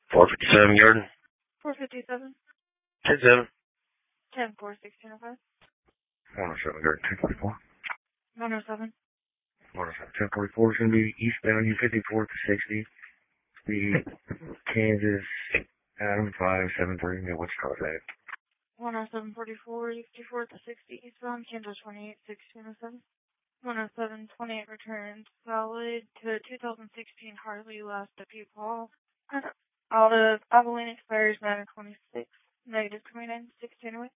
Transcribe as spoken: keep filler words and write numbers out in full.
four fifty-seven Yarden. four fifty-seven. ten seven. ten four sixteen oh five. one oh seven Yarden, ten forty-four. one oh seven. one oh seven, ten forty-four is going to be eastbound U fifty-four to sixty. Speed Kansas, Adam five seven three, yeah, what's car that? one oh seven forty-four, U fifty-four to sixty, eastbound Kansas twenty-eight sixteen oh seven. one oh seven twenty-eight returned, valid to two thousand sixteen Harley last at Paul. Out of Abilene expires nine twenty-six, negative twenty-nine, sixteen away.